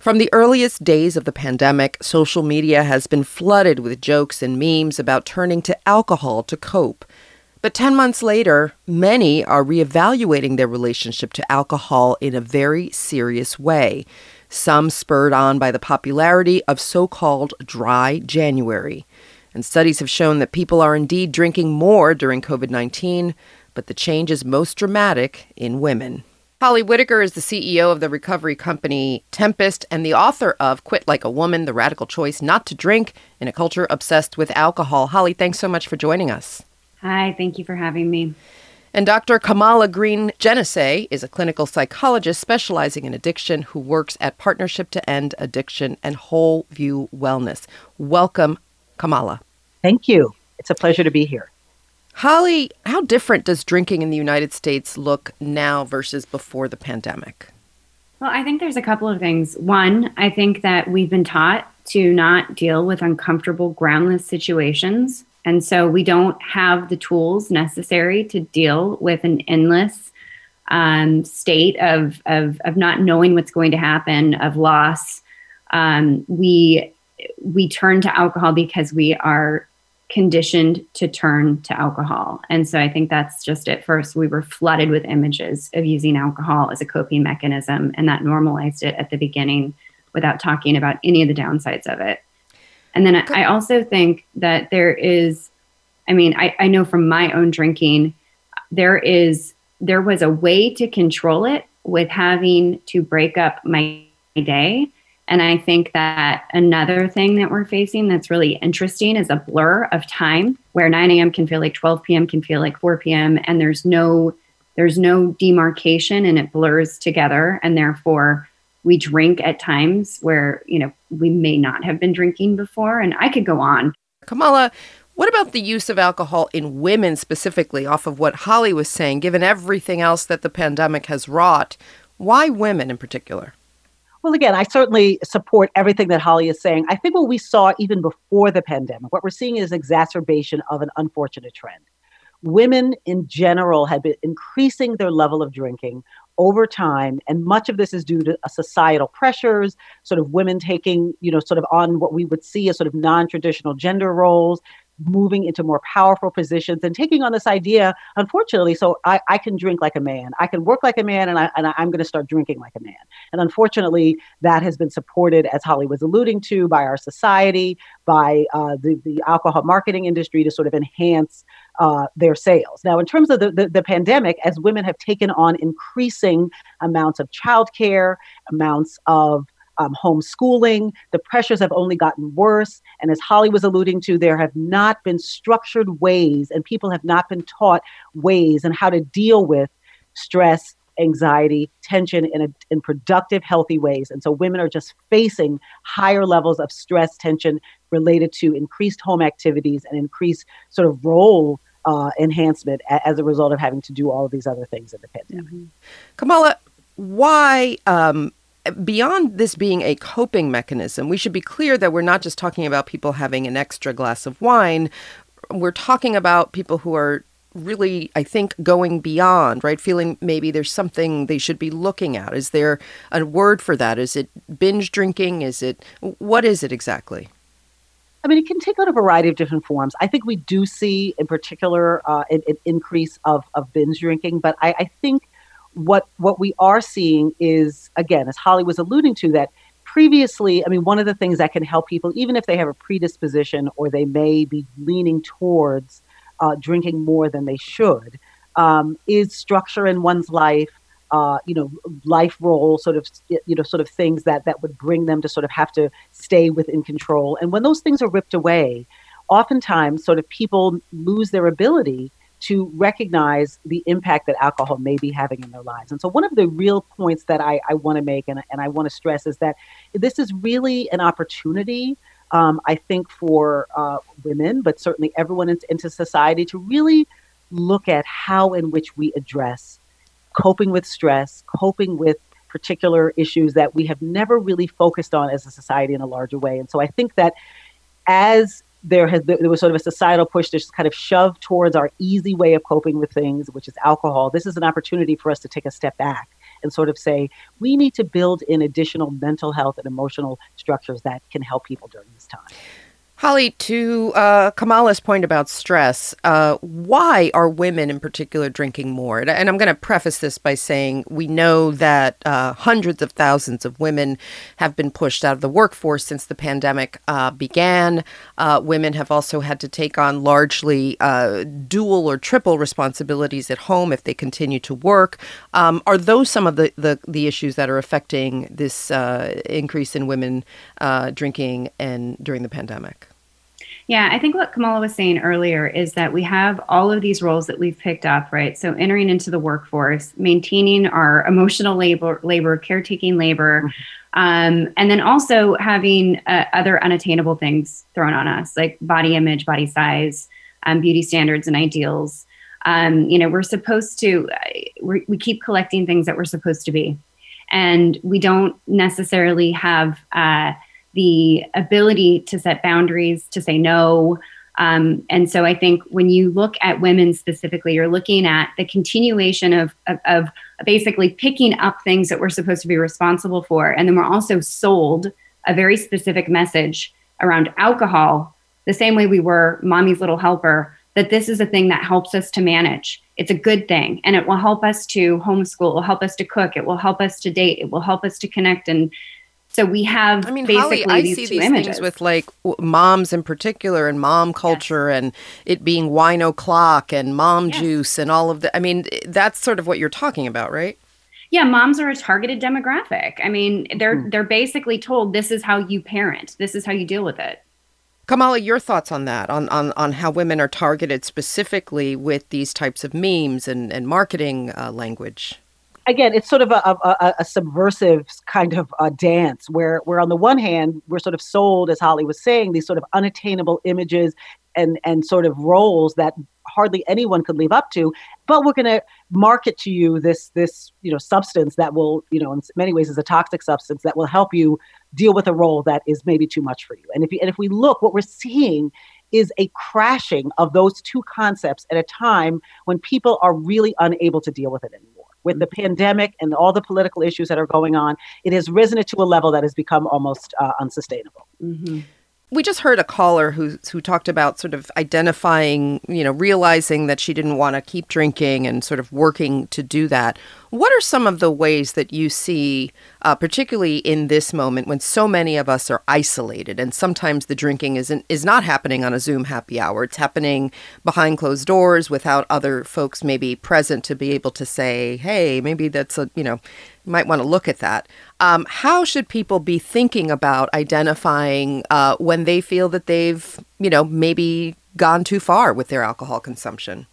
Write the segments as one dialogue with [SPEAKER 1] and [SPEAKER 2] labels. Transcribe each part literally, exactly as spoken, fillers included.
[SPEAKER 1] From the earliest days of the pandemic, social media has been flooded with jokes and memes about turning to alcohol to cope. But ten months later, many are reevaluating their relationship to alcohol in a very serious way, some spurred on by the popularity of so-called dry January. And studies have shown that people are indeed drinking more during covid nineteen, but the change is most dramatic in women. Holly Whitaker is the C E O of the recovery company Tempest and the author of Quit Like a Woman, The Radical Choice Not to Drink in a Culture Obsessed with Alcohol. Holly, thanks so much for joining us.
[SPEAKER 2] Hi, thank you for having me.
[SPEAKER 1] And Doctor Kamala Green-Genesee is a clinical psychologist specializing in addiction who works at Partnership to End Addiction and Whole View Wellness. Welcome, Kamala.
[SPEAKER 3] Thank you. It's a pleasure to be here.
[SPEAKER 1] Holly, how different does drinking in the United States look now versus before the pandemic?
[SPEAKER 2] Well, I think there's a couple of things. One, I think that we've been taught to not deal with uncomfortable, groundless situations. And so we don't have the tools necessary to deal with an endless um, state of, of, of not knowing what's going to happen, of loss. Um, we, we turn to alcohol because we are conditioned to turn to alcohol. And so I think that's just it. First, we were flooded with images of using alcohol as a coping mechanism, and that normalized it at the beginning without talking about any of the downsides of it. And then I also think that there is, I mean, I, I know from my own drinking, there is, there was a way to control it with having to break up my day. And I think that another thing that we're facing that's really interesting is a blur of time where nine a.m. can feel like twelve p.m., can feel like four p.m. And there's no, there's no demarcation, and it blurs together. And therefore we drink at times where, you know, we may not have been drinking before. And I could go on.
[SPEAKER 1] Kamala, what about the use of alcohol in women specifically, off of what Holly was saying, given everything else that the pandemic has wrought? Why women in particular?
[SPEAKER 3] Well, again, I certainly support everything that Holly is saying. I think what we saw even before the pandemic, what we're seeing is exacerbation of an unfortunate trend. Women in general have been increasing their level of drinking over time, and much of this is due to societal pressures, sort of women taking, you know, sort of on what we would see as sort of non-traditional gender roles, moving into more powerful positions and taking on this idea, unfortunately, so I, I can drink like a man, I can work like a man, and, I, and I'm going to start drinking like a man. And unfortunately, that has been supported, as Holly was alluding to, by our society, by uh, the, the alcohol marketing industry to sort of enhance uh, their sales. Now, in terms of the, the, the pandemic, as women have taken on increasing amounts of childcare, amounts of Um, homeschooling, the pressures have only gotten worse. And as Holly was alluding to, there have not been structured ways, and people have not been taught ways and how to deal with stress, anxiety, tension in, a, in productive, healthy ways. And so women are just facing higher levels of stress, tension related to increased home activities and increased sort of role uh, enhancement a, as a result of having to do all of these other things in the pandemic.
[SPEAKER 1] Mm-hmm. Kamala, why... Um, Beyond this being a coping mechanism, we should be clear that we're not just talking about people having an extra glass of wine. We're talking about people who are really, I think, going beyond, right? Feeling maybe there's something they should be looking at. Is there a word for that? Is it binge drinking? Is it, what is it exactly?
[SPEAKER 3] I mean, it can take on a variety of different forms. I think we do see, in particular, uh, an, an increase of, of binge drinking, but I, I think What what we are seeing is, again, as Holly was alluding to, that previously, I mean, one of the things that can help people, even if they have a predisposition or they may be leaning towards uh, drinking more than they should, um, is structure in one's life, uh, you know, life role, sort of, you know, sort of things that that would bring them to sort of have to stay within control. And when those things are ripped away, oftentimes sort of people lose their ability to recognize the impact that alcohol may be having in their lives. And so one of the real points that I, I want to make and, and I want to stress is that this is really an opportunity, um, I think, for uh, women, but certainly everyone in, into society to really look at how in which we address coping with stress, coping with particular issues that we have never really focused on as a society in a larger way. And so I think that as There has there was sort of a societal push to just kind of shove towards our easy way of coping with things, which is alcohol. This is an opportunity for us to take a step back and sort of say, we need to build in additional mental health and emotional structures that can help people during this time.
[SPEAKER 1] Holly, to uh, Kamala's point about stress, uh, why are women in particular drinking more? And, and I'm going to preface this by saying we know that uh, hundreds of thousands of women have been pushed out of the workforce since the pandemic uh, began. Uh, women have also had to take on largely uh, dual or triple responsibilities at home if they continue to work. Um, are those some of the, the, the issues that are affecting this uh, increase in women uh, drinking and during the pandemic?
[SPEAKER 2] Yeah, I think what Kamala was saying earlier is that we have all of these roles that we've picked up, right? So entering into the workforce, maintaining our emotional labor, labor caretaking labor, um, and then also having uh, other unattainable things thrown on us, like body image, body size, um, beauty standards and ideals. Um, you know, we're supposed to, we we keep collecting things that we're supposed to be. And we don't necessarily have uh, the ability to set boundaries, to say no. Um, and so I think when you look at women specifically, you're looking at the continuation of, of, of basically picking up things that we're supposed to be responsible for. And then we're also sold a very specific message around alcohol, the same way we were Mommy's Little Helper, that this is a thing that helps us to manage. It's a good thing. And it will help us to homeschool. It will help us to cook. It will help us to date. It will help us to connect. And so we have
[SPEAKER 1] I mean,
[SPEAKER 2] basically
[SPEAKER 1] Holly, I
[SPEAKER 2] these
[SPEAKER 1] see
[SPEAKER 2] two
[SPEAKER 1] these
[SPEAKER 2] images.
[SPEAKER 1] things with like w- moms in particular and mom culture
[SPEAKER 2] Yes.
[SPEAKER 1] and it being wine o'clock and mom
[SPEAKER 2] Yes.
[SPEAKER 1] juice and all of the, I mean, that's sort of what you're talking about, right?
[SPEAKER 2] Yeah, moms are a targeted demographic. I mean, they're
[SPEAKER 3] Mhm.
[SPEAKER 2] they're basically told this is how you parent. This is how you deal with it.
[SPEAKER 1] Kamala, your thoughts on that, on, on, on how women are targeted specifically with these types of memes and, and marketing uh, language?
[SPEAKER 3] Again, it's sort of a, a, a subversive kind of uh, dance where, where on the one hand, we're sort of sold, as Holly was saying, these sort of unattainable images and, and sort of roles that hardly anyone could live up to, but we're going to market to you this, this, you know, substance that will, you know, in many ways is a toxic substance that will help you deal with a role that is maybe too much for you. And if you, and if we look, what we're seeing is a crashing of those two concepts at a time when people are really unable to deal with it anymore. With the pandemic and all the political issues that are going on, it has risen it to a level that has become almost uh, unsustainable.
[SPEAKER 2] Mm-hmm.
[SPEAKER 1] We just heard a caller who who talked about sort of identifying, you know, realizing that she didn't want to keep drinking and sort of working to do that. What are some of the ways that you see, uh, particularly in this moment when so many of us are isolated and sometimes the drinking isn't is not happening on a Zoom happy hour. It's happening behind closed doors without other folks maybe present to be able to say, hey, maybe that's a, you know, you might want to look at that. Um, how should people be thinking about identifying uh, when they feel that they've, you know, maybe gone too far with their alcohol consumption?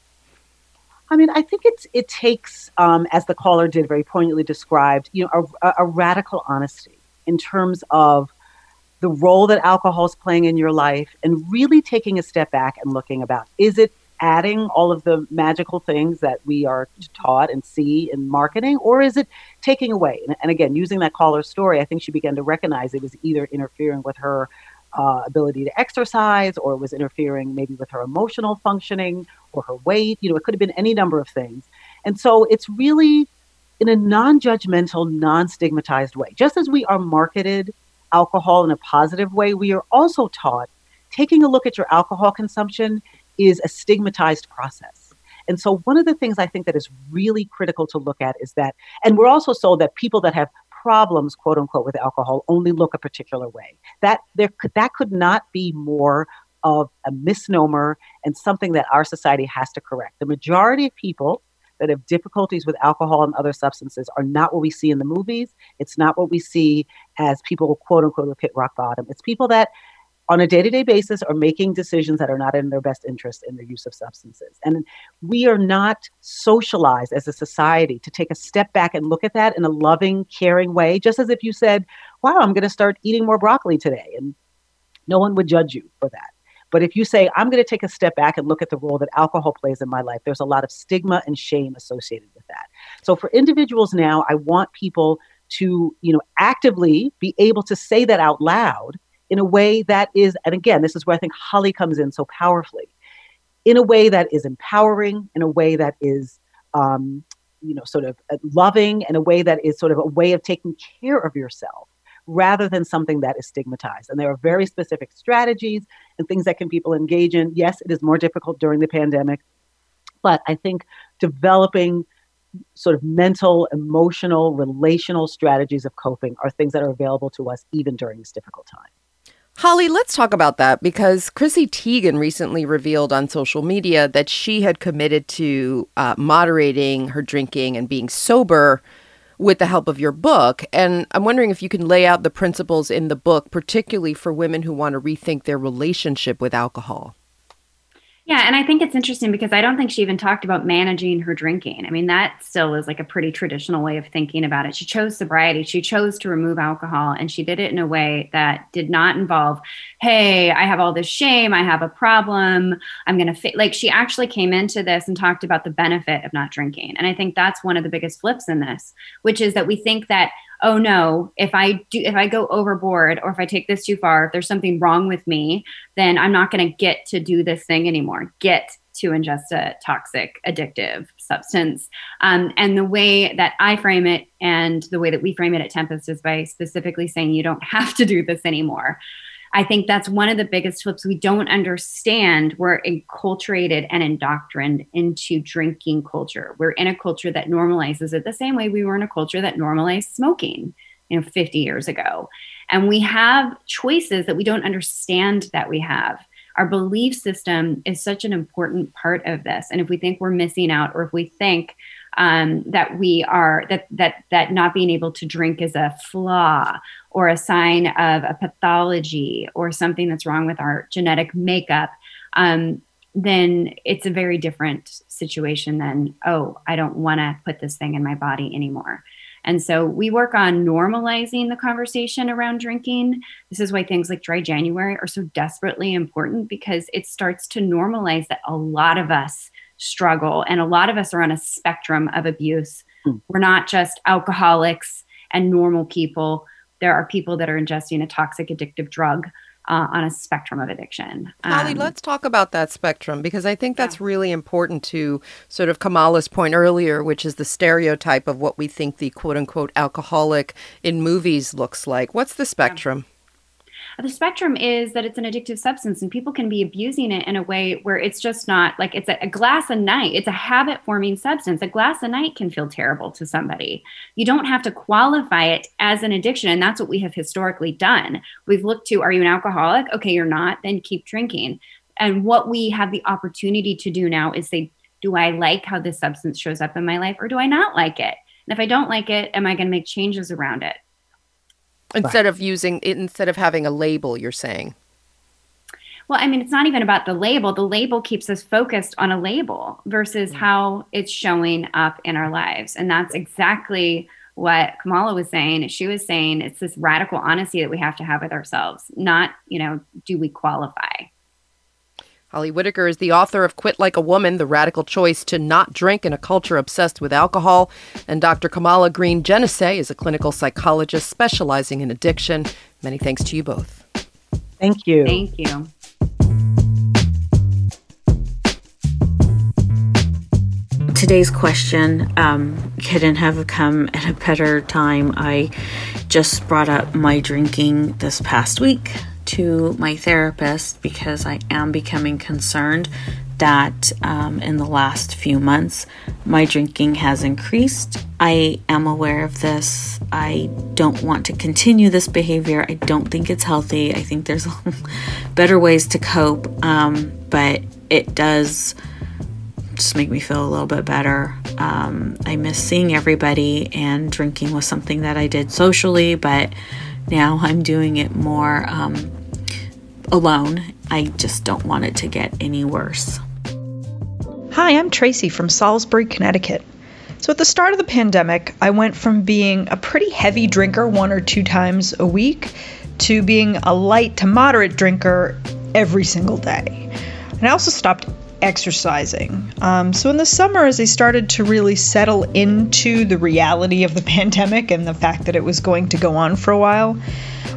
[SPEAKER 3] I mean, I think it's it takes, um, as the caller did very poignantly described, you know, a, a radical honesty in terms of the role that alcohol is playing in your life, and really taking a step back and looking about, is it adding all of the magical things that we are taught and see in marketing, or is it taking away? And, and again, using that caller's story, I think she began to recognize it was either interfering with her uh, ability to exercise, or it was interfering maybe with her emotional functioning or her weight. You know, it could have been any number of things. And so it's really in a non-judgmental, non-stigmatized way. Just as we are marketed alcohol in a positive way, we are also taught taking a look at your alcohol consumption is a stigmatized process. And so one of the things I think that is really critical to look at is that, and we're also sold that people that have problems, quote unquote, with alcohol only look a particular way. That there could, that could not be more of a misnomer and something that our society has to correct. The majority of people that have difficulties with alcohol and other substances are not what we see in the movies. It's not what we see as people, quote unquote, have hit rock bottom. It's people that on a day-to-day basis are making decisions that are not in their best interest in their use of substances. And we are not socialized as a society to take a step back and look at that in a loving, caring way, just as if you said, wow, I'm going to start eating more broccoli today. And no one would judge you for that. But if you say, I'm going to take a step back and look at the role that alcohol plays in my life, there's a lot of stigma and shame associated with that. So for individuals now, I want people to, you know, actively be able to say that out loud in a way that is, and again, this is where I think Holly comes in so powerfully, in a way that is empowering, in a way that is, um, you know, sort of loving, and a way that is sort of a way of taking care of yourself, rather than something that is stigmatized. And there are very specific strategies and things that can people engage in. Yes, it is more difficult during the pandemic, but I think developing sort of mental, emotional, relational strategies of coping are things that are available to us even during this difficult time.
[SPEAKER 1] Holly, let's talk about that, because Chrissy Teigen recently revealed on social media that she had committed to uh, moderating her drinking and being sober with the help of your book. And I'm wondering if you can lay out the principles in the book, particularly for women who want to rethink their relationship with alcohol.
[SPEAKER 2] Yeah, and I think it's interesting because I don't think she even talked about managing her drinking. I mean, that still is like a pretty traditional way of thinking about it. She chose sobriety. She chose to remove alcohol, and she did it in a way that did not involve, hey, I have all this shame. I have a problem. I'm going to fit. Like, she actually came into this and talked about the benefit of not drinking. And I think that's one of the biggest flips in this, which is that we think that, oh no, if I do, if I go overboard, or if I take this too far, if there's something wrong with me, then I'm not going to get to do this thing anymore, get to ingest a toxic, addictive substance. Um, and the way that I frame it, and the way that we frame it at Tempest, is by specifically saying you don't have to do this anymore. I think that's one of the biggest flips. We don't understand. We're enculturated and indoctrined into drinking culture. We're in a culture that normalizes it the same way we were in a culture that normalized smoking, you know, fifty years ago. And we have choices that we don't understand that we have. Our belief system is such an important part of this. And if we think we're missing out, or if we think um, that we are, that that that not being able to drink is a flaw, or a sign of a pathology, or something that's wrong with our genetic makeup, um, then it's a very different situation than, oh, I don't want to put this thing in my body anymore. And so we work on normalizing the conversation around drinking. This is why things like Dry January are so desperately important, because it starts to normalize that a lot of us struggle, and a lot of us are on a spectrum of abuse. Mm. We're not just alcoholics and normal people. There are people that are ingesting a toxic, addictive drug uh, on a spectrum of addiction.
[SPEAKER 1] Holly, um, let's talk about that spectrum, because I think that's yeah. really important to sort of Kamala's point earlier, which is the stereotype of what we think the quote unquote alcoholic in movies looks like. What's the spectrum?
[SPEAKER 2] Yeah. The spectrum is that it's an addictive substance, and people can be abusing it in a way where it's just not like it's a, a glass a night. It's a habit forming substance. A glass a night can feel terrible to somebody. You don't have to qualify it as an addiction. And that's what we have historically done. We've looked to, are you an alcoholic? Okay, you're not, then keep drinking. And what we have the opportunity to do now is say, do I like how this substance shows up in my life, or do I not like it? And if I don't like it, am I going to make changes around it?
[SPEAKER 1] Instead of using, instead of having a label, you're saying?
[SPEAKER 2] Well, I mean, it's not even about the label. The label keeps us focused on a label versus mm-hmm. how it's showing up in our lives. And that's exactly what Kamala was saying. She was saying it's this radical honesty that we have to have with ourselves, not, you know, do we qualify?
[SPEAKER 1] Holly Whitaker is the author of Quit Like a Woman, The Radical Choice to Not Drink in a Culture Obsessed with Alcohol. And Doctor Kamala Green-Genesee is a clinical psychologist specializing in addiction. Many thanks to you both.
[SPEAKER 3] Thank you.
[SPEAKER 2] Thank you.
[SPEAKER 4] Today's question um, couldn't have come at a better time. I just brought up my drinking this past week to my therapist because I am becoming concerned that um, in the last few months, my drinking has increased. I am aware of this. I don't want to continue this behavior. I don't think it's healthy. I think there's better ways to cope, um, but it does just make me feel a little bit better. Um, I miss seeing everybody, and drinking was something that I did socially, but now I'm doing it more um, alone. I just don't want it to get any worse.
[SPEAKER 5] Hi, I'm Tracy from Salisbury, Connecticut. So at the start of the pandemic, I went from being a pretty heavy drinker one or two times a week to being a light to moderate drinker every single day. And I also stopped exercising. Um, so in the summer, as I started to really settle into the reality of the pandemic and the fact that it was going to go on for a while,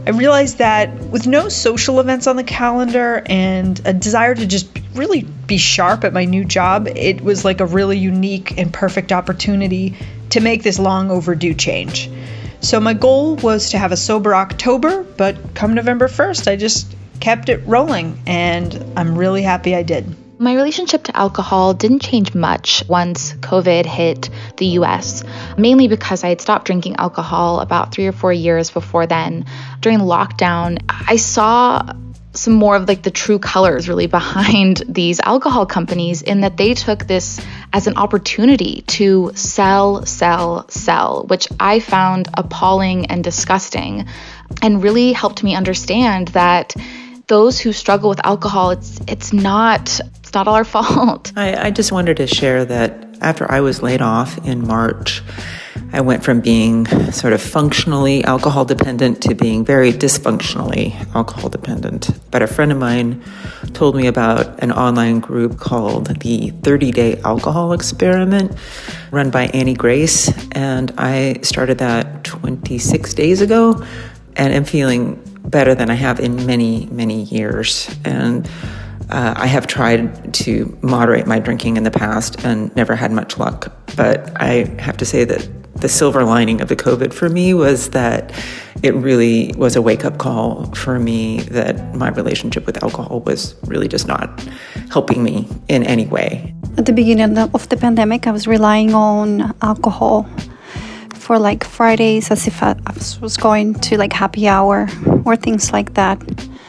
[SPEAKER 5] I realized that with no social events on the calendar and a desire to just really be sharp at my new job, it was like a really unique and perfect opportunity to make this long overdue change. So my goal was to have a sober October, but come November first, I just kept it rolling, and I'm really happy I did.
[SPEAKER 6] My relationship to alcohol didn't change much once COVID hit the U S, mainly because I had stopped drinking alcohol about three or four years before then. During lockdown, I saw some more of like the true colors really behind these alcohol companies, in that they took this as an opportunity to sell, sell, sell, which I found appalling and disgusting, and really helped me understand that those who struggle with alcohol, it's it's not it's not all our fault.
[SPEAKER 7] I, I just wanted to share that after I was laid off in March, I went from being sort of functionally alcohol dependent to being very dysfunctionally alcohol dependent. But a friend of mine told me about an online group called the thirty-day Alcohol Experiment, run by Annie Grace, and I started that twenty-six days ago, and am feeling better than I have in many, many years. And uh, I have tried to moderate my drinking in the past and never had much luck. But I have to say that the silver lining of the COVID for me was that it really was a wake-up call for me that my relationship with alcohol was really just not helping me in any way.
[SPEAKER 8] At the beginning of the pandemic, I was relying on alcohol for like Fridays, as if I was going to like happy hour or things like that.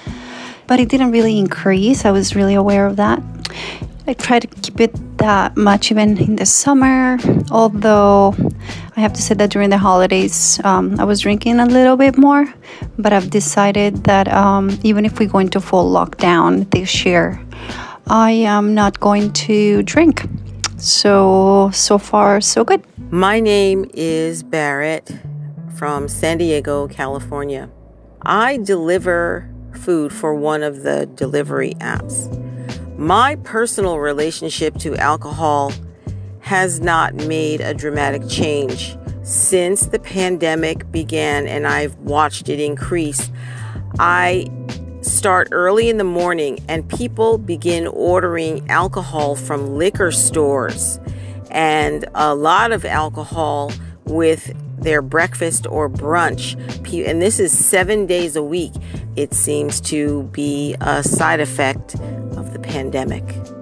[SPEAKER 8] But it didn't really increase. I was really aware of that. I tried to keep it that much even in the summer, although I have to say that during the holidays, um, I was drinking a little bit more. But I've decided that um, even if we go into full lockdown this year, I am not going to drink. So, so far, so good.
[SPEAKER 9] My name is Barrett from San Diego, California. I deliver food for one of the delivery apps. My personal relationship to alcohol has not made a dramatic change since the pandemic began, and I've watched it increase. I start early in the morning and people begin ordering alcohol from liquor stores and a lot of alcohol with their breakfast or brunch. And this is seven days a week. It seems to be a side effect of the pandemic.